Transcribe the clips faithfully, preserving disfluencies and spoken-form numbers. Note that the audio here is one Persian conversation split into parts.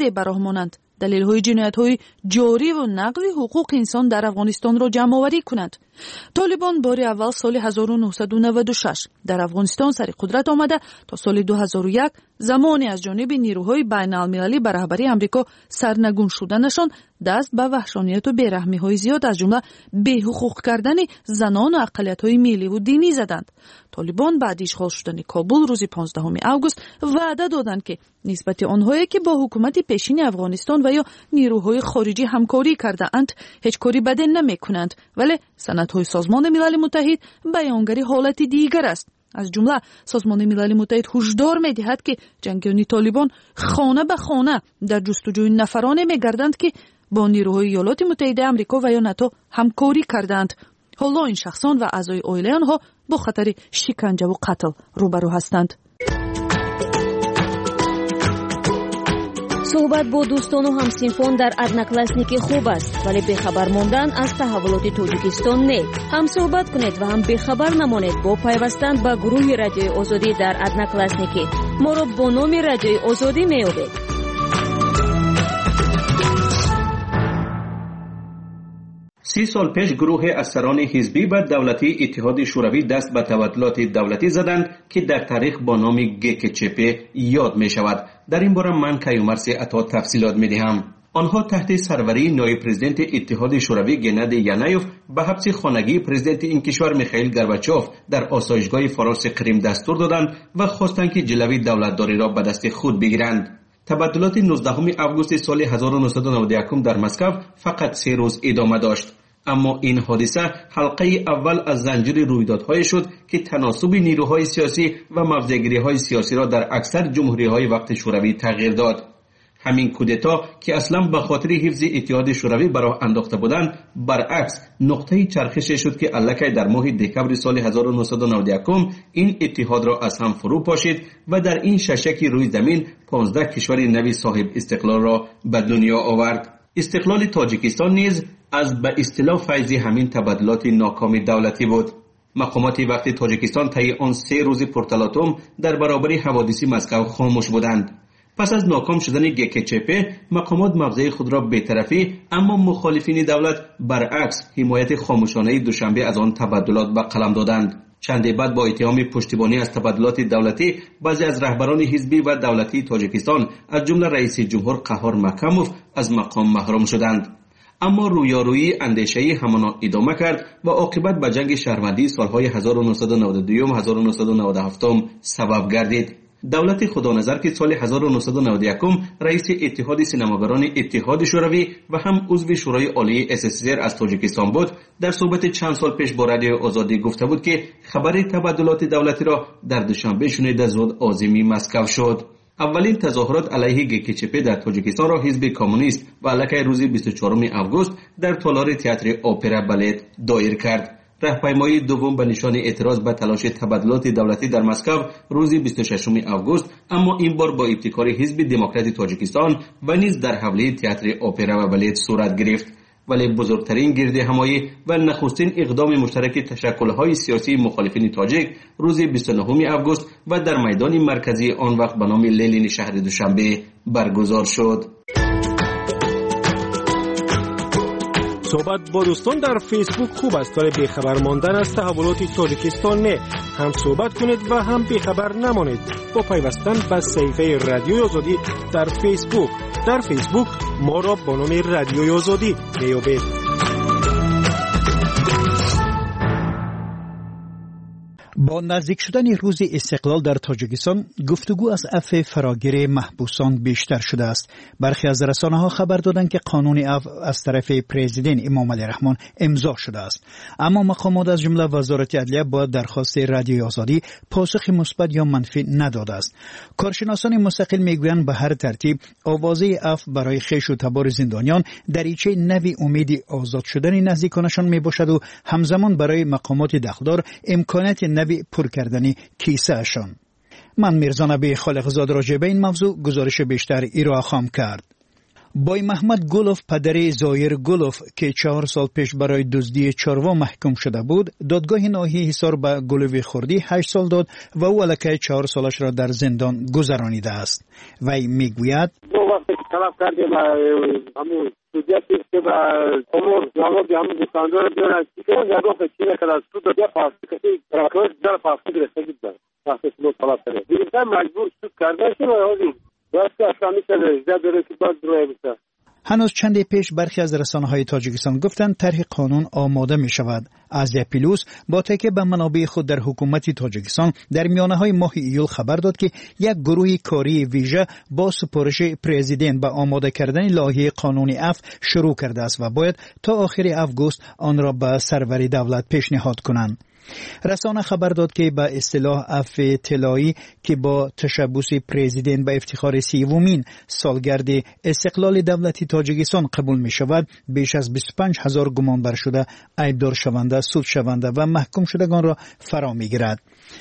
واضح براه مانند دلیل‌های جنایت‌های جاری و نقض حقوق انسان در افغانستان را جمع‌آوری کنند. طالبان بار اول سال هزار و نهصد و نود و شش در افغانستان سر قدرت آمده تا سال دو هزار و یک زمانی از جانب نیروهای بین‌المللی به رهبری آمریکا سرنگون شدنشان دست به وحشانیت و بی‌رحمی‌های زیاد از جمله بی‌حقوق کردن زنان و اقلیت‌های ملی و دینی زدند. طالبان بعد اشغال شدن کابل روز پانزدهم آگوست وعده دادند که نسبت آنهایی که با حکومت پیشین افغانستان و یا نیروهای خارجی همکاری کرده اند هیچ کاری بدی نمی‌کنند، ولی سندهای سازمان ملل متحد بیانگر حالت دیگر است. از جمله سازمان ملل متحد هشدار می‌دهد که جنگیان طالبان خانه به خانه در جستجوی نفرانی می‌گردند که با نیروهای ایالات متحده آمریکا و یا ناتو همکاری کردند. حالا این شخصان و اعضای عائله آنها با خطر شکنجه و قتل روبرو هستند. صحبت با دوستان و همسنفان در ادناکلاسنیک خوب است، ولی بخبر ماندن از تحولات تاجیکستان نه. هم صحبت کنید و هم بخبر نمانید با پیوستن به گروه رادیوی آزادی در ادناکلاسنیک. ما را با نام رادیوی آزادی میابید. سی سال پیش گروه افسران حزبی و دولتی اتحاد شوروی دست به تبادلات دولتی زدند که در تاریخ با نام گکچپ یاد می شود. در این باره من کیومرث عطا تفصیلات می دهم. آنها تحت سروری نایب پرزیدنت اتحاد شوروی گنادی یانایف به حبس خانگی پرزیدنت این کشور میخائیل گورباچوف در آسایشگاه فرانس کریم دستور دادند و خواستند که جلوی دولتداری را به دست خود بگیرند. تبادلات نوزدهم آگوست سال هزار و نهصد و نود و یک در مسکو فقط سه روز ادامه داشت. اما این حادثه حلقه اول از زنجیر رویدادهای شد که تناسب نیروهای سیاسی و موضع‌گیری‌های سیاسی را در اکثر جمهوری‌های وقت شوروی تغییر داد. همین کودتا که اصلا به خاطر حفظ اتحاد شوروی براه انداخته بودند، برعکس نقطه چرخش شد که الکی در ماه دکمبر سال هزار و نهصد و نود و یک این اتحاد را از هم فرو پاشید و در این ششکی روی زمین پانزده کشور نوی صاحب استقلال را به دنیا آورد. استقلال تاجیکستان نیز از به اصطلاح فیض همین تبادلات ناکام دولتی بود. مقامات وقت تاجیکستان طی آن سه روز پرتلاطم در برابر حوادث مسکو خاموش بودند. پس از ناکام شدن گکچپ مقامات موضع خود را بی‌طرفی اما مخالفین دولت برعکس حمایت خاموشانه دوشنبه از آن تبادلات به قلم دادند. چندی بعد با اتهام پشتیبانی از تبادلات دولتی بعضی از رهبران حزبی و دولتی تاجیکستان از جمله رئیس جمهور قهار مکموف از مقام محروم شدند. اما رویارویی اندیشه‌ای همان ادامه کرد و عاقبت به جنگ شهروندی سالهای هزار و نهصد و نود و دو و هزار و نهصد و نود و هفت سبب گردید. دولت خدانظر که سال هزار و نهصد و نود و یک رئیس اتحاد سینماگران اتحاد شوروی و هم عضو شورای عالی اس اس اس از تاجیکستان بود، در صحبت چند سال پیش با رادیو آزادی گفته بود که خبر تبادلات دولتی را در دوشنبه شنیده زود عازم مسکو شد. اولین تظاهرات علیه گکچپ در تاجیکستان را حزب کمونیست و الکی روز بیست و چهارم آگوست در تالار تئاتر اپرا بالت دایر کرد. راهپیمایی دوم به نشان اعتراض به تلاش تبادلات دولتی در مسکو روز بیست و ششم آگوست، اما این بار با ابتکار حزب دموکرات تاجیکستان و نیز در حوله تئاتر اپرا و بالت صورت گرفت. ولی بزرگترین گرد همایی و نخستین اقدام مشترک تشکل‌های سیاسی مخالفین تاجیک روز بیست و نهم آگوست و در میدان مرکزی آن وقت به نام لنین شهر دوشنبه برگزار شد. صحبت با دوستان در فیسبوک خوب است، ولی بیخبر ماندن از تحولات تاجیکستان نه. هم صحبت کنید و هم بیخبر نمانید با پیوستن به صفحه رادیوی آزادی در فیسبوک. در فیسبوک ما را با نام رادیوی آزادی میابید. با نزدیک شدن روز استقلال در تاجیکستان گفتگو از عفو فراگیر محبوسان بیشتر شده است. برخی از رسانه‌ها خبر دادند که قانون عفو از طرف پرزیدنت امام علی رحمان امضا شده است، اما مقامات از جمله وزارت عدلیه با درخواست رادیوی آزادی پاسخ مثبت یا منفی نداده است. کارشناسان مستقل میگویند به هر ترتیب آوازه عفو برای خویش و تبار زندانیان دریچه نوی امید آزاد شدن نزدیکانشان میباشد و همزمان برای مقامات دخلدار امکانات نوی پر کردن کیسه اشان. من میرزا نبی خالقزاد راجع به این موضوع گزارش بیشتر ارائه خواهم کرد. بای محمد گلوف پدر زایر گلوف که چهار سال پیش برای دزدی چاروا محکوم شده بود، دادگاه ناحیه حصار به گلوف خوردی هشت سال داد و او الکی چهار سالش را در زندان گذرانیده است. وی میگوید دو وقت طلب کردیم همون سودیتی که به امور جواب همون دستاندار بیارن که اون جواب چیه که از سود دیا پاستی کسی راکوش در پاستی گرفته بود پاستی سلو طلب کرده دیگر مجبور شد کردن که باید واسه اسلامی شده اجازه داره که باز روی بسه. هنوز چندی پیش برخی از رسانه‌های تاجیکستان گفتند طرح قانون آماده می شود. آزیا پیلوس با تکیه به منابع خود در حکومت تاجیکستان در میانه‌های ماه ایول خبر داد که یک گروه کاری ویژه با سپارش پرزیدنت به آماده کردن لایحه قانون عفو شروع کرده است و باید تا آخر آگوست آن را به سرور دولت پیشنهاد کنند. رسانه خبر داد که به اصطلاح عفو طلایی که با تشبث پرزیدنت به افتخار سیومین سالگرد استقلال دولتی تاجیکستان قبول می شود، بیش از بیست و پنج هزار گمانبر شده، عیبدار شونده، سود شونده و محکوم شدگان را فرا می گیرد.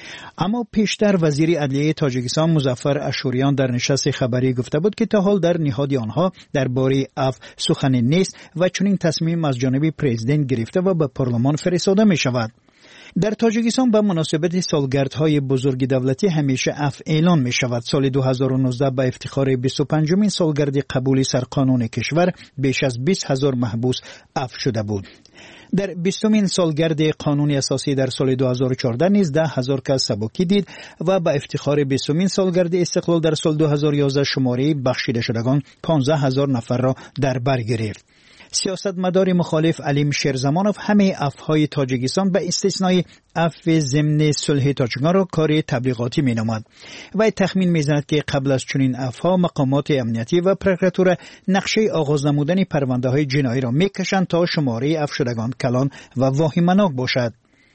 اما پیشتر وزیر عدلیه تاجیکستان مظفر اشوریان در نشست خبری گفته بود که تا حال در نهاد آنها درباره عفو سخنی نیست و چنین تصمیم از جانب پرزیدنت گرفته و به پارلمان فرستاده می شود. در تاجیکستان به مناسبت سالگردهای بزرگ دولتی همیشه عفو اعلان می شود. سال دو هزار و نوزده به افتخار بیست و پنجمین سالگرد قبول سرقانون کشور بیش از بیست هزار محبوس عفو شده بود. در بیستمین سالگرد قانون اساسی در سال دو هزار و چهارده نیز ده هزار کس سبکی دید و به افتخار بیستمین سالگرد استقلال در سال دو هزار و یازده شماره بخشیده شدگان پانزده هزار نفر را در بر گرفت. سیاستمدار مخالف علیم شیرزمانوف همه عفوهای تاجیکستان به استثنای عفو ضمن صلح تاجیکستان را کار تبلیغاتی می‌نامد. وی تخمین می‌زند که قبل از چنین عفوها مقامات امنیتی و پروکراتور نقشه آغاز نمودن پرونده‌های جنایی را می‌کشند تا شماره عفو شدگان کلان و واهمه‌ناک باشد.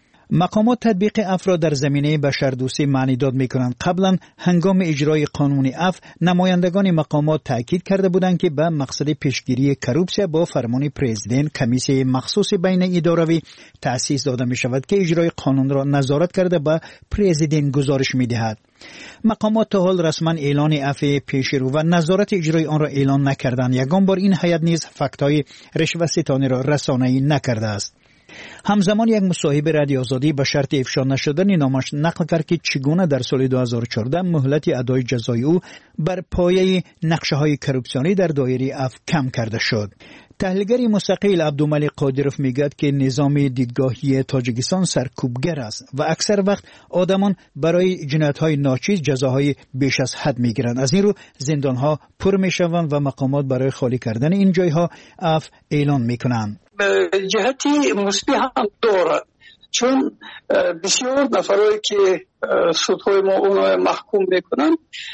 مقامات تطبیق عفو را در زمینه بشردوستی معنی داد می‌کنند. قبلا هنگام اجرای قانون عفو نمایندگان مقامات تاکید کرده بودند که به مقصد پیشگیری کروپسیا با فرمان پرزیدنت کمیسیون مخصوص بین اداروی تأسیس داده می‌شود که اجرای قانون را نظارت کرده به پرزیدنت گزارش می‌دهد. مقامات تا حال رسما اعلان عفو پیشرو و نظارت اجرای آن را اعلان نکردند. یگان بار این هیئت نیز فکت‌های رشوه‌ستانی را رسانه‌ای نکرده است. همزمان یک مصاحبه رادیو آزادی به شرط افشا نشدن نامش نقل کرد که چگونه در سال دو هزار و چهارده مهلت ادای جزای او بر پایه نقشه‌های کروپسیونی در دایره عفو کم کرده شد. تحلیلگر مستقل عبدالملک قادروف میگوید که نظام دیدگاهی تاجیکستان سرکوبگر است و اکثر وقت آدمان برای جنایت‌های ناچیز جزاهای بیش از حد میگیرند. از این رو زندان‌ها پر میشوند و مقامات برای خالی کردن این جایها عفو اعلان میکنند. جهتی مثبت هم دارد، چون بسیار نفرایی که سودهای ما اونها محکوم میکنن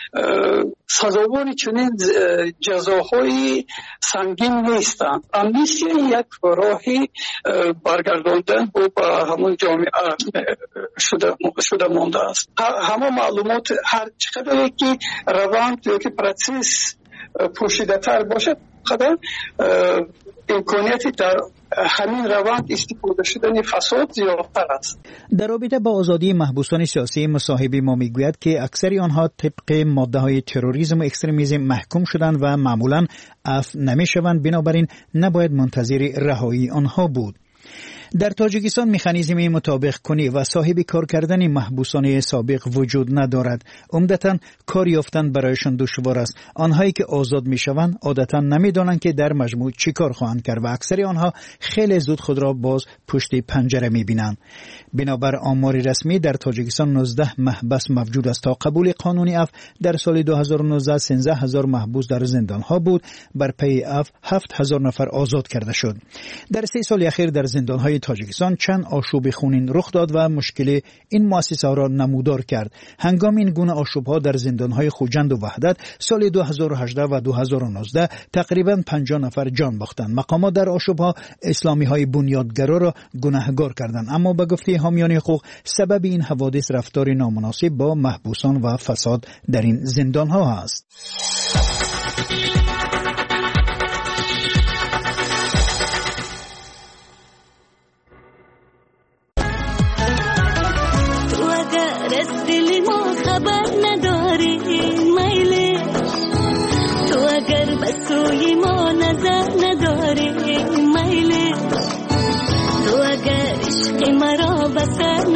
سزاوار چنین جزاهای سنگین نیستند. امنیستی یک راهی برگرداندن و به همون جامعه شده شده مانده است. همه معلومات هر چقدر که روند یا که پروسس پوشیده تر باشد قدر امکانیتی در همین روند استفاده شدن فساد زیادتر است. در رابطه با آزادی محبوسان سیاسی مصاحبه ما میگوید که اکثر آنها طبق ماده های تروریسم و اکستریمیسم محکوم شدند و معمولا عفو نمیشوند، بنابراین نباید منتظر رهایی آنها بود. در تاجیکستان مکانیزم مطابق کنی و صاحب کار کردن محبوسان سابق وجود ندارد. عمدتاً کار یافتن برایشان دشوار است. آنهایی که آزاد میشوند عادتاً نمیدانند که در مجموع چی کار خواهند کرد و اکثر آنها خیلی زود خود را باز پشت پنجره میبینند. بنابر آمار رسمی در تاجیکستان نوزده محبس موجود است. تا قبول قانون عفو در سال دو هزار و نوزده سیزده هزار محبوس در زندان ها بود. بر پی عفو هفت هزار نفر آزاد کرده شد. در سه سال اخیر در زندان های تاجیکستان چند آشوب خونین رخ داد و مشکل این مؤسسه را نمودار کرد. هنگام این گونه آشوب ها در زندان های خوجند و وحدت سال دو هزار و هجده و دو هزار و نوزده تقریبا پنجاه نفر جان باختند. مقامات در آشوب ها اسلامی های بنیادگرا را گناهکار کردند، اما به گفته حامیان حقوق سبب این حوادث رفتار نامناسب با محبوسان و فساد در این زندان ها است. خبر نداری میله تو اگر بسوی ما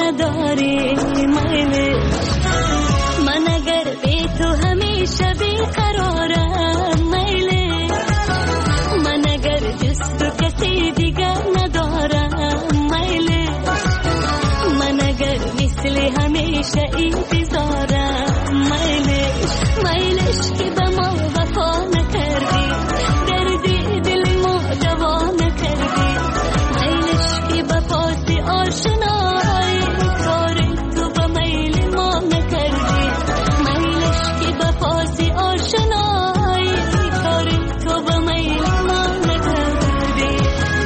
نداری میلش. من اگر بی تو همیشه بیقرارم میلش. من اگر جز تو کسی دیگر ندارم میلش. من اگر مثل همیشه انتظارم میلش. میلش که به ما وفا نکردی، دردی دل ما دوا نکردی. میلش که به پاس آشنایی کار تو به میل ما نکردی. میلش که به پاس آشنایی کار تو به میل ما نکردی.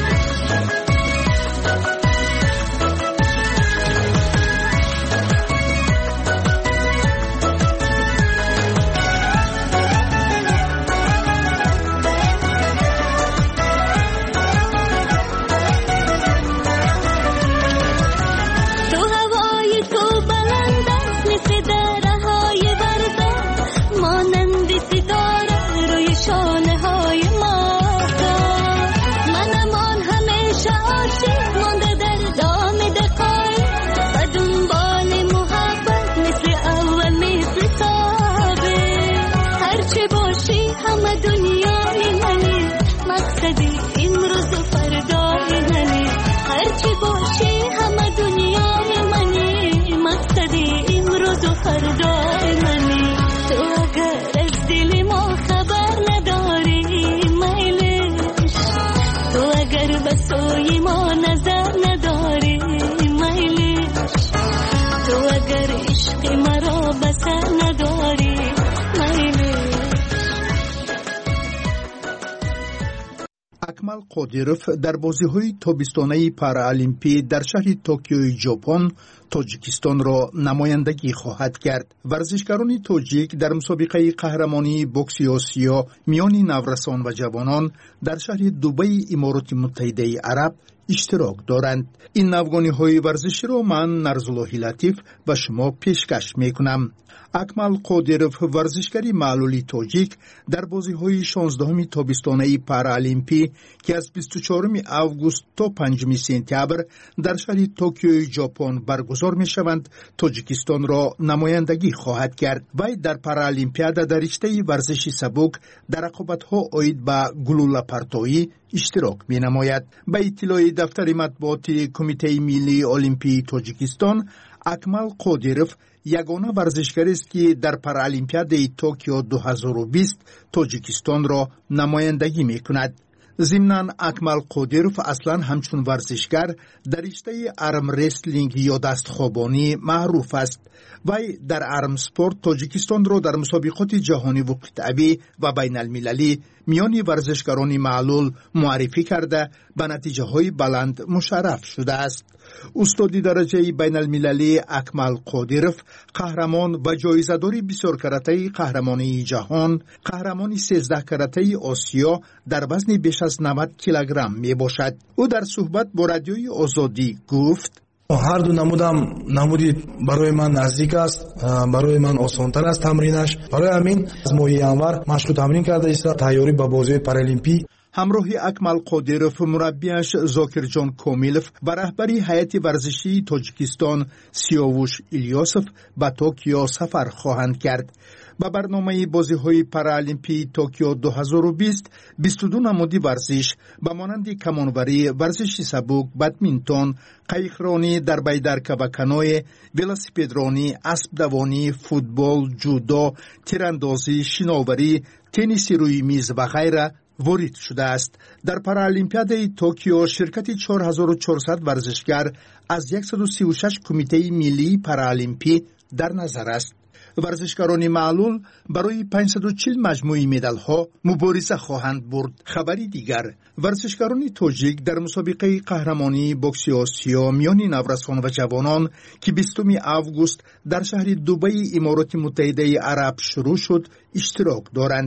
اکمل قادیروف در بازی‌های تابستانه پارالیمپی در شهر توکیو ژاپن تاجیکستان را نمایندگی خواهد کرد. ورزشکاران تاجیک در مسابقه قهرمانی بوکس آسیا میان نورسان و جوانان در شهر دبی امارات متحده عرب اشتراک دارند. این نوگانی‌های ورزشی را من نرزالله لطیف و شما پیشکش می‌کنم. اکمل قادیروف ورزشکاری معلولی تاجیک در بازی‌های شانزدهم تابستانه پارالیمپی که از بیست و چهارم آگوست تا پنجم سپتامبر در شهر توکیو ژاپن برگزار می‌شوند تاجیکستان را نمایندگی خواهد کرد. وی در پارالیمپیاد در رشته ورزش سبک در رقابت‌ها عاید به گلوله پرتایی اشتراک می‌نماید. به اطلاع دفتر مطبوعات کمیته ملی المپی تاجیکستان، اکمل قادیروف یگانه ورزشکاری است که در پارالیمپیاد توکیو دو هزار و بیست تاجیکستان را نمایندگی می‌کند. ضمناً اکمل قادیروف اصلاً همچون ورزشکار در رشته ارم رسلینگ یا دستخوابانی معروف است. وی در ارم سپورت تاجیکستان را در مسابقات جهانی و قطبی و بین المللی میان ورزشکاران معلول معرفی کرده به نتیجه های بلند مشرف شده است. استادی درجه بین المللی اکمل قادیروف قهرمان و جایزه‌دار بسیار کرته قهرمانی جهان، قهرمانی سیزده کرته آسیا در وزن بیش از نود کیلوگرم می باشد. او در صحبت با رادیوی آزادی گفت: هر دو نمودم نمودی برای من نزدیک است، برای من آسان‌تر است تمرینش. برای همین از ماه ینور مشق تمرین کرده است تیاری به بازی پارالیمپی. همراه اکمل قادیروف مربیش زاکر جان کومیلوف و رهبری هیئت ورزشی تاجیکستان سیاوش الیاسوف به توکیو سفر خواهند کرد. با برنامه بازی‌های پارالیمپی توکیو دو هزار و بیست بیست و دو نمودی ورزش به مانند کمانوری، ورزش سبک، بدمینتون، قایقرانی در بیدرکه و کانوی، ولوسیپدرانی، اسب دوانی، فوتبال، جودو، تیراندازی، شناوری، تنیس روی میز و غیره وارد شده است. در پارالیمپیاد توکیو شرکت چهار هزار و چهارصد ورزشکار از صد و سی و شش کمیته ملی پارالیمپی در نظر است. ورزشکاران معلول برای پانصد و چهل مجموعه مدال ها مبارزه خواهند برد. خبری دیگر، ورزشکاران تاجیک در مسابقه قهرمانی بوکس آسیا میان نورسان و جوانان که بیستم آگوست در شهر دبی امارات متحده عرب شروع شد اشتراک دارند.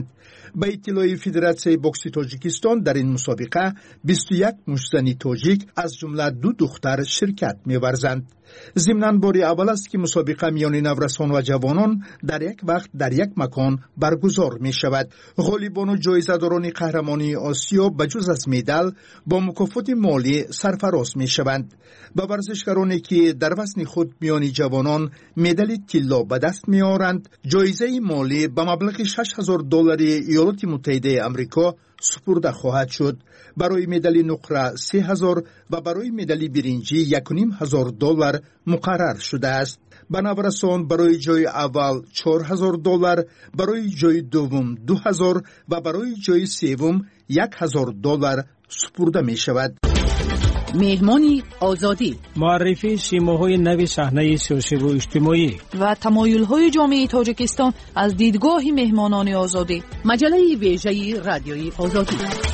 با اطلاع فدراسیون بوکس تاجیکستان در این مسابقه بیست و یک مشتزن تاجیک از جمله دو دختر شرکت می‌ورزند. ضمناً بار اول است که مسابقه میان نورسان و جوانان در یک وقت در یک مکان برگزار می شود. غالبان و جایزه‌داران قهرمانی آسیا بجز از مدال با مکافات مالی سرفراز می شوند. با ورزشکارانی که در وزن خود میان جوانان مدال طلا به دست می آورند، جایزه مالی به مبلغ شش هزار دلار ایالات متحده آمریکا سپرده خواهد شد. برای مدال نقره سه هزار و برای مدال برنجی یک و نیم هزار دلار مقرر شده است. به نورسان برای جای اول چهار هزار دلار، برای جای دوم دو هزار و برای جای سوم یک هزار دلار سپرده می شود. مهمانی آزادی، معرفی شیماهای نو صحنه سیاسی و اجتماعی و تمایل‌های جامعه تاجیکستان از دیدگاه مهمانان آزادی. مجله ویژه رادیوی آزادی.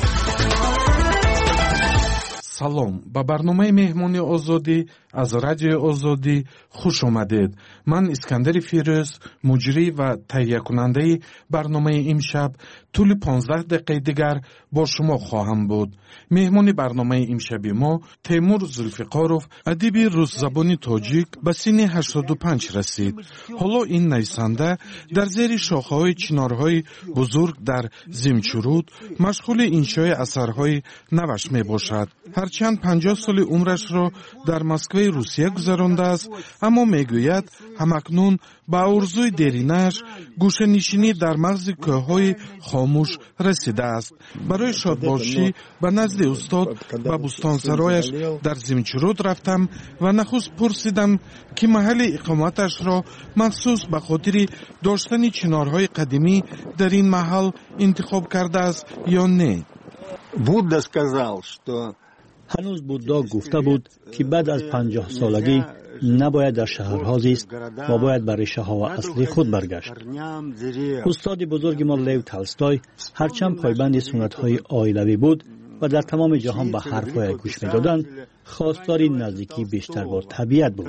салом ба барномаи меҳмони озодӣ аз радиои озодӣ хуш омадед. ман искандари фирӯз, муҷрӣ ва таҳиякунандаи барномаи имшаб тӯли понздаҳ дақиқаи дигар бо шумо хоҳам буд. меҳмони барномаи имшаби мо Теймур Зулфиқоров, адиби рӯззабони тоҷик, ба синни ҳаштоду панҷ расид. ҳоло ин нависанда дар зери шохаҳои чинорҳои бузург дар Зимчуруд машғули иншои асарҳои наваш мебошад. ҳарчанд панҷоҳ соли умрашро дар Москваи Русия гузарондааст, аммо мегӯяд ҳамакнун ба орзуи деринаш гӯшанишинӣ дар мағзи кӯҳҳои хомӯш расидааст. барои шодбошӣ ба назди устод ба бӯстонсарояш дар Зимчуруд рафтам ва нахуст пурсидам ки маҳалли иқоматашро махсус ба хотири доштани чинорҳои қадимӣ дар ин маҳал интихоб кардааст ё не. Будда сказал, что ҳанӯз буддо гуфта буд ки баъд аз панҷоҳ солагӣ набояд дар шаҳрҳо зист ва бояд ба решаҳо ва асли худ баргашт. устоди бузурги мо Лев Толстой ҳарчанд пойбанди суннатҳои оилавӣ буд ва дар тамоми ҷаҳон ба ҳарфҳояш гӯш медоданд, хостори наздикӣ бештар бо табиат буд.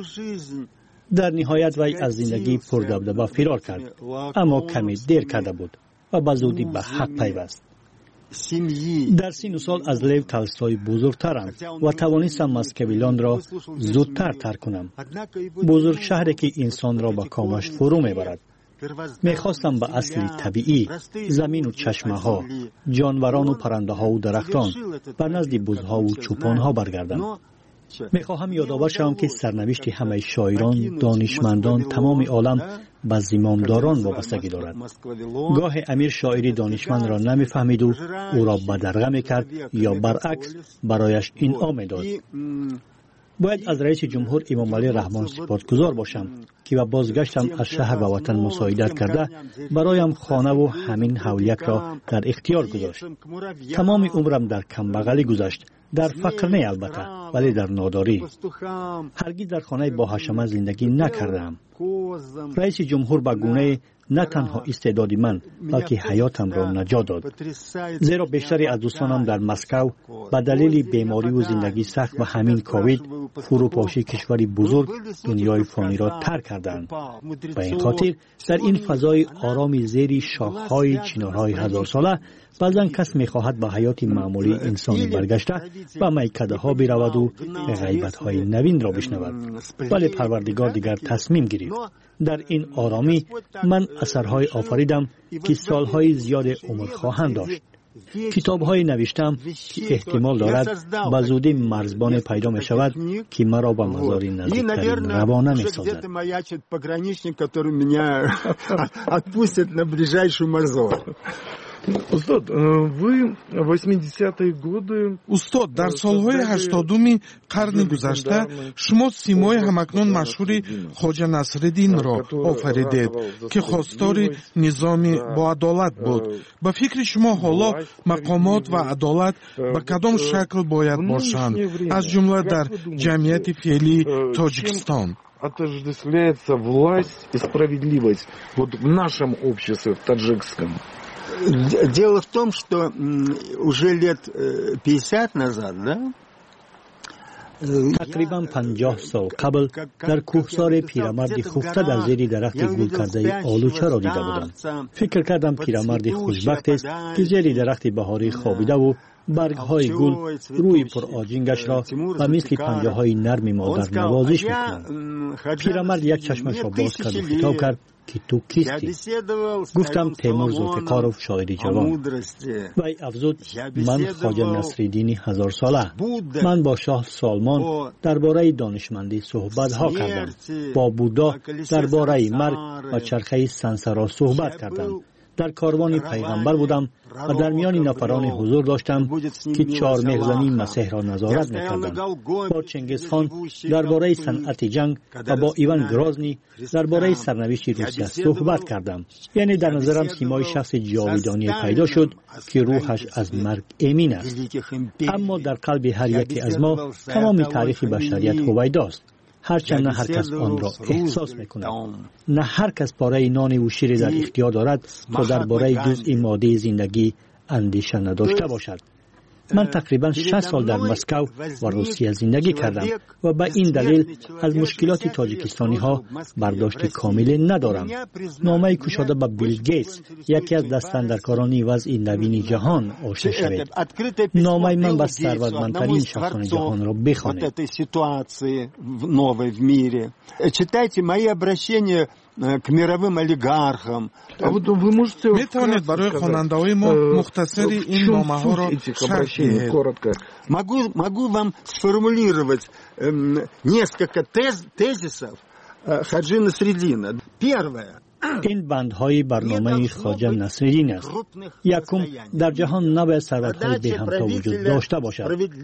дар ниҳоят вай аз зиндагии пурдабдаба фирор кард, аммо каме дер карда буд ва ба зудӣ ба ҳақ пайваст. дар сину сол аз Лев Толстой бузургтарам ва тавонистам маскавилонро зудтар тарк кунам. бузург шаҳре ки инсонро ба комаш фурӯ мебарад. мехостам ба асли табиӣ, замину чашмаҳо, ҷонварону паррандаҳову дарахтон, ба назди бузҳову чӯпонҳо баргардам. мехоҳам ёдовар шавам ки сарнавишти ҳамаи шоирон, донишмандон, тамоми олам ба зимомдорон вобастагӣ дорад. гоҳе амир шоири донишмандро намефаҳмиду ӯро бадарға мекард ё баръакс барояш инъом медод. бояд аз раиси ҷумҳур Имомалӣ Раҳмон сипотгузор бошам ки ба бозгаштам аз шаҳр ба ватан мусоидат карда бароям хонаву ҳамин ҳавлиякро дар ихтиёр гузошт. тамоми умрам дар камбағалӣ гузашт, дар фақр не албатта, вале дар нодорӣ. ҳаргиз дар хонаи боҳашама зиндагӣ накардаам. раиси ҷумҳур ба гунае نه تنها استعدادی من بلکه حیاتم را نجات داد. زیرا بیشتری از دوستانم در مسکو به دلیل بیماری و زندگی سخت و همین کووید فروپاشی کشوری بزرگ دنیای فانی را ترک کردند. به این خاطر در این فضای آرامی زیر شاخهای چنارهای هزار ساله بعضا کس میخواهد به حیات معمولی انسانی برگشته و میکده ها برود و غیبت های نوین را بشنود. ولی پروردگار دیگر تصمیم گرفت. در این آرامی من اثرهای آفریدم که سالهای زیاد عمر خواهند داشت. کتاب‌های نوشتم که احتمال دارد به زودی مرزبان پیدا می شود که مرا به مزار نزدیکترین روانه می سازد. استاد вы восьмидесятые годы استاد در سالهای هشتادم قرن گذشته شما سیمای همکنون مشهور خواجه نصرالدین را آفریدید که خواستار نظام با عدالت بود. به فکر شما حالا مقامات و عدالت به کدام شکل باید باشند از جمله در جمعیت فعلی تاجیکستان؟ отождествляется власть и справедливость вот в нашем обществе, в таджикском? Дело в том, что уже лет пятьдесят назад, да, تقریبا پنجاه سال قبل در کوهسار پیرمردی خفته در زیر درخت گل کرده آلوچه را دیده بودم. فکر کردم پیرمردی خوشبخت است که زیر درخت بهاری خوابیده و برگ‌های گل روی پر آجینگش را و مثل پنجه‌های نرم مادر نوازش می‌کنند. پیرمرد یک چشمش را باز کرد و خطاب کرد که تو کیستی؟ گفتم تیمور ذوالفقاروف شاعری جوان. وی افزود من خواجه نصرالدین هزار ساله. من با شاه سالمان درباره دانشمندی صحبت ها کردم. با بودا درباره مرگ و چرخه سنسرا صحبت کردم. در کاروان پیغمبر بودم و در میان نفران حضور داشتم که چهار مهزنی مسیح را نظارت می‌کردند. با چنگیزخان درباره صنعت جنگ و با ایوان گرازنی درباره سرنوشت روسیه صحبت کردم. یعنی در نظرم سیمای شخص جاویدانی پیدا شد که روحش از مرگ امین است. اما در قلب هر یکی از ما تمام تاریخ بشریت هویداست. هرچند نه هر کس آن را احساس می‌کند. نه هر کس پاره نان و شیر در اختیار دارد تا درباره جزء ماده زندگی اندیشه نداشته باشد. من تقریبا شش سال در مسکو و روسیه زندگی کردم و به این دلیل از مشکلات تاجیکستانی ها برداشت کامل ندارم. نامه کشاده به بیل گیتس، یکی از دستاندرکاران وضع نوین جهان، آشنا شوید. نامه من به ثروتمندترین شخصان جهان را بخوانید. Читайте мои обращения к мировым олигархам. می توانید برای خواننده‌های ما مختصری این نامه‌ها را شرح دهید؟ Могу могу вам сформулировать несколько тезисов Хаджи Насреддина. Первое. این بندهای برنامه خواجه نصرالدین است. یکم، در جهان نباید ثروت‌های بی همتا وجود داشته باشد.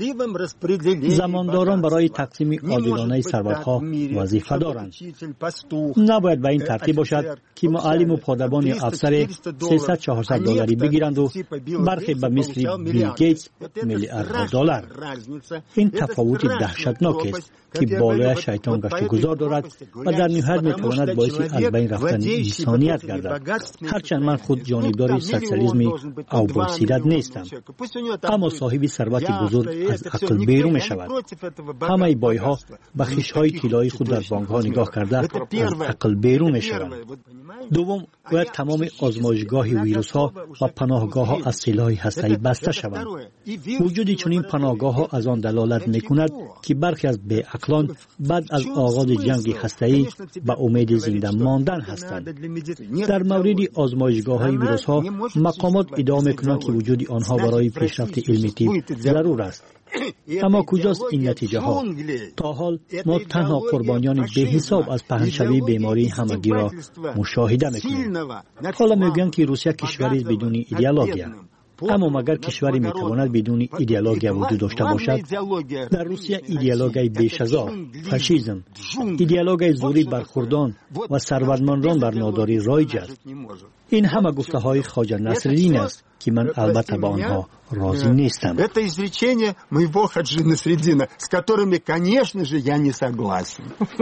زمانداران برای تقسیم عادلانه ثروت‌ها وظیفه دارند. نباید به این ترتیب باشد که معلم و پادبان افسر سیصد چهارصد دلاری بگیرند و برخی به مثل بیل گیتس میلیاردها دلار. این تفاوت دهشتناک است که بالای شیطان گشت و گذار دارد و در نهایت میتواند باعث از بین رفتن انسانیت گردد. هرچند من خود جانبدار سوسیالیسم او باسیرت نیستم، اما صاحب ثروت بزرگ از عقل بیرون می شود. همه بایها بخش های طلایی خود در بانک ها نگاه کرده از عقل بیرون می شوند. دوم، باید تمام آزمایشگاه ویروس ها و پناهگاه ها از سلاح هسته‌ای بسته شوند. وجود چنین پناهگاه ها از آن دلالت می کند که برخی از بی عقلان بعد از آغاز جنگ هسته‌ای به امید زنده ماندن هستند. در مورد آزمایشگاه های ویروس ها مقامات ادعا می‌کنند که وجود آنها برای پیشرفت علمی طب ضرور است. اما کجاست این نتیجه ها؟ تا حال ما تنها قربانیان به حساب از پهنشوی بیماری همگی را مشاهده می‌کنیم. حالا میگن که روسیه کشوری بدون ایدئولوژی. اما مگر کشوری میتواند بدون ایدئولوژی وجود داشته باشد؟ در روسیه ایدئولوژی بیش از آن، فاشیسم، ایدئولوژی زوری برخوردان و ثروتمندان بر ناداری رایج است. این همه گفته های خواجه نصرالدین است که من البته با آنها راضی نیستم. Это изречение моего Хаджи Насреддина, с которыми, конечно же, я не согласен.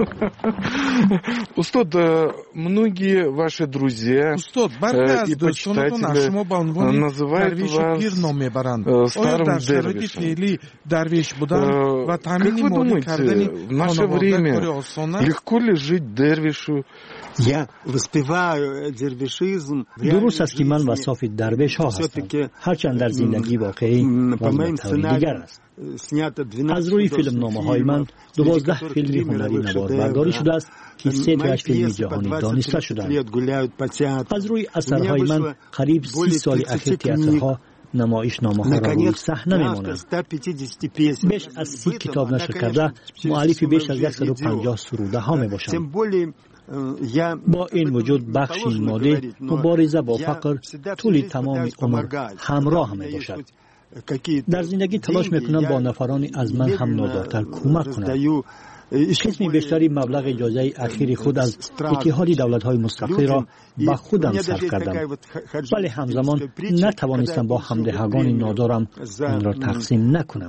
Устод, многие ваши друзья и почитатели называют вас старым дервишем. Как вы думаете, в наше время легко ли жить дервишу? Я воспеваю дервишизм. درست است که من وصاف درویش ها هستم، هرچند در زندگی واقعی وضع دیگر است. از روی فیلم نامه های من دوازده فیلم هنری نواربرداری شده است که سه تا فیلم جهانی دانسته شدند. از روی اثرهای من قریب سی سال اخیر تئاترها نمایش نامه ها را روی صحنه میمانند. بیش از سی کتاب نشر کرده مؤلف بیش از صد و پنجاه سروده ها می باشند. با این وجود بخشی مالی مبارزه با فقر طول تمام عمر همراه هم باشد. در زندگی تلاش میکنم با نفرانی از من هم نادارتر کمک کنم. قسم بیشتری مبلغ اجازه اخیر خود از اتحاد دولت‌های مستقل را به خودم صرف کردم، ولی همزمان نتوانستم با همدهگان نادارم این را تقسیم نکنم.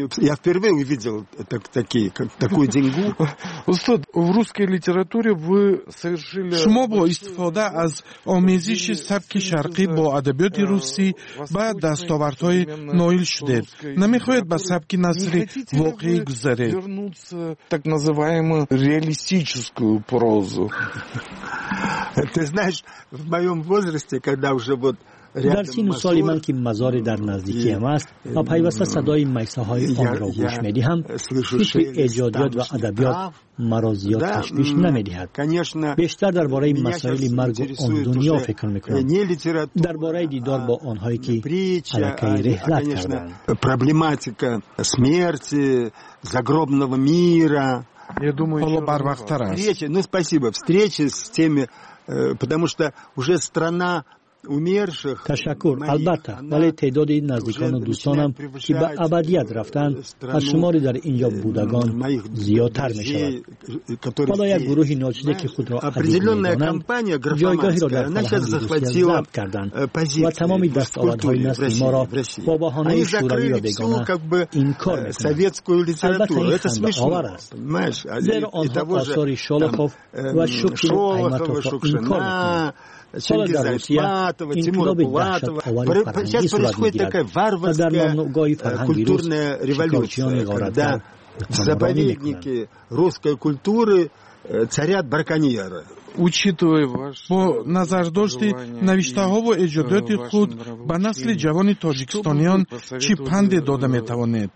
شما با استفاده از آمیزش سبک شرقی با ادبیات روسی به دستاوردهای نائل شدید. نمیخواهید به سبک نثر واقعی گذارید؟ Так называемую реалистическую прозу. Ты знаешь, в моем возрасте, когда уже вот در سین و سال من که مزار در نزدیکی هم است و پیوسته صدای میسه های آن را گوش می دهم، فکر ایجادیات و ادبیات مرا زیاد تشویش نمی دهد. بیشتر درباره مسائل مرگ و آن دنیا فکر می کنم، درباره دیدار با آنهایی که علکه رحلت کردند. Проблематика смерти, загробного мира. حالا بر وقت‌تر است. Ну, спасибо. Встречи с теми, потому что уже страна تشکر. البته ولی تعداد نزدیکان و دوستانم که به ابدیت رفتند از شماری در اینجا بودگان زیادتر می شود. حالا یک گروه ناچیده که خود را ادیب می دانند جایگاهی را در فرهنگ روسیه ضبط کردند و تمامی دستاوردهای نسل ما را با بهانه شوروی را بگانه این کار می کنند. البته این خنده آور است، زیرا آنها آثار شولوخوف و شوکین ایماتوف را این کار می کنند. حالا در روسیه انقلاب دهشت آوری فرهنگی صورت میگیرد و در نامنوعگاه فرهنگی روس شکارچیان غارتگر قماربانی میکنند. русской культуры царят браконьеры. با نظر داشتی نوشته ها و ایجادات خود به نسل جوان تاجیکستانیان چی پند داده می توانید؟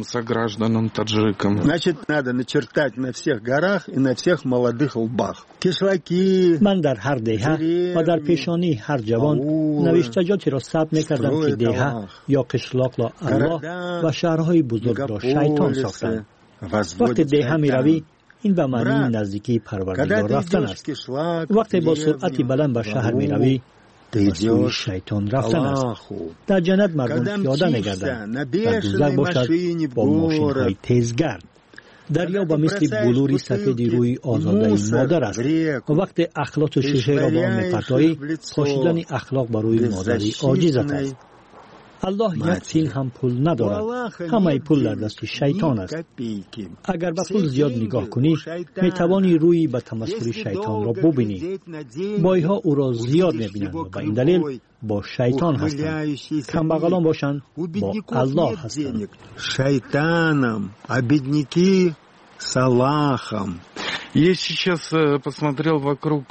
Значит, надо начертать на всех горах и на всех молодых лбах. Кишлаки. من در هر دهه و در پیشانی هر جوان نوشتجاتی را ثبت می کردم که دهه یا قشلاق را الله و شهرهای بزرگ را شیطان ساختند. وقتی دهه می روی این به معنی نزدیکی پروردگار رفتن است. وقتی با سرعتی بلند به شهر می روی به سوی شیطان رفتن است. در جنت مردم پیاده می گردند، در دوزخ باشد با ماشین های تیزگرد. دریا به مثل بلوری سفید روی آزاده مادر است و وقتی اخلاق و شیشه را با آن می پرتایی پاشیدن اخلاق بر روی مادری عاجزت است. الله یک تین هم پول ندارد، همه پول در دست شیطان است. اگر به پول زیاد نگاه کنی می توانی روی به تمسخر شیطان را ببینی. بایها او را زیاد می بینند و به این دلیل با شیطان هستند. کمبغلان باشند با الله هستند. شیطانم обедняки с Аллахом. Я сейчас посмотрел вокруг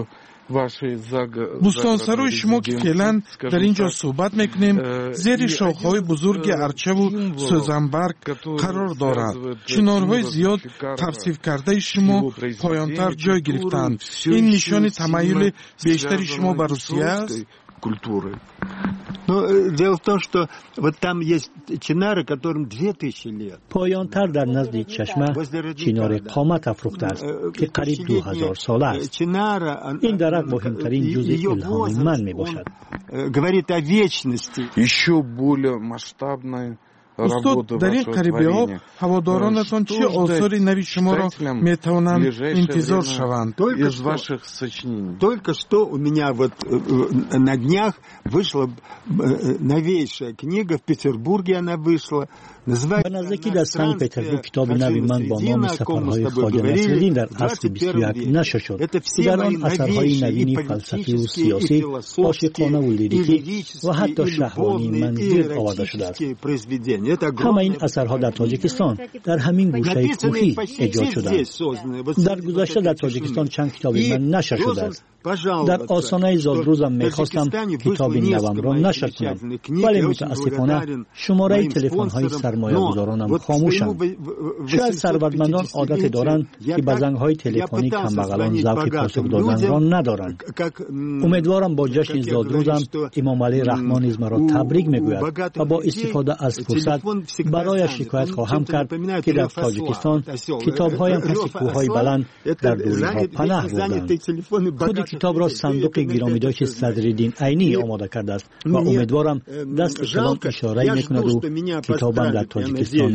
بوستانسرای شما که فعلا در اینجا صحبت میکنیم زیر شاخهای بزرگ ارچه و سوزنبرگ قرار دارد. چنارهای زیاد توصیف کرده شما پایانتر جای گرفتند. این نشان تمایل بیشتری شما به روسیه است؟ Но дело в том, что вот там есть чинары, которым две тысячи лет. پایانتر در نزد چشمه چینار قامت افروخته است که قریب دو هزار ساله است. این درخت مهمترین جزء الهام من می باشد. Говорит о вечности. Еще более масштабная استاد در این قریبی ها هوادارانتان چه آثاری نوی شما را می توانند انتظار شوند؟ Только что у меня вот на днях вышла новейшая книга, в Петербурге она вышла. به نزدیکی در سنت پترزبورگ کتاب نوی من با نام سفرهای خواجه نصرالدین در اصل بیست و یک نشر شد. در آن اثرهای نوینی فلسفی و سیاسی، عاشقانه و لیریکی و حتی شهوانی من گرد آورده شده است. همه این اثرها در تاجیکستان در همین گوشه کوهی ایجاد شدند. در گذشته در تاجیکستان چند کتاب من نشر شده است. در آستانه زادروزم میخواستم کتاب نوم را نشر کنم، ولی متاسفانه شماره تلفن های سرمایه گذارانم خاموشند. شاید ثروتمندان عادت دارند که به زنگ های تلفنی کمبغلان ذوق پاسخ دادن را ندارند. امیدوارم با جشن زادروزم امام علی رحمان نیز مرا تبریک میگوید و با استفاده از فرصت برای شکایت خواهم کرد که در تاجیکستان کتاب هایم پس کوههای بلند در دوری ها پناه بردند. خود کتاب را صندوق گرامیداشت صدرالدین عینی آماده کرده است و امیدوارم دست کلام اشاره میکند و کتابم در تاجیکستان نیز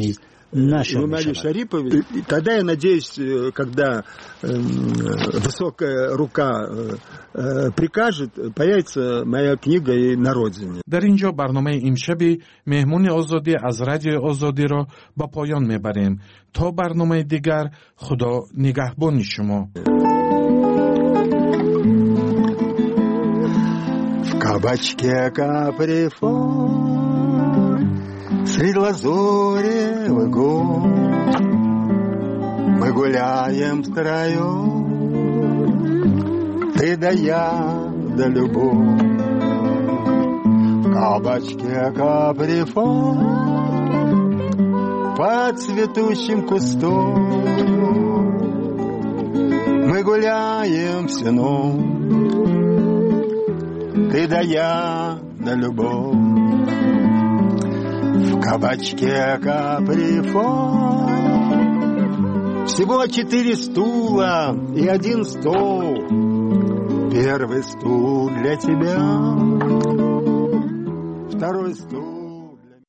Нумаре Шарипове. Тогда, я надеюсь, когда высокая рука прикажет, появится моя книга и на родине. در اینجا برنامه امشبی مهمون آزادی از رادیو آزادی را با پایان میبریم. تا برنامه دیگر، خدا نگهبان شما. В кабачке каприфон средь лазуревых гор мы гуляем втроем, ты да я, да любовь. В кабачке каприфон под цветущим кустом мы гуляем всю ночь, ты да я, да любовь. В кабачке каприфон всего четыре стула и один стол. Первый стул для тебя, второй стул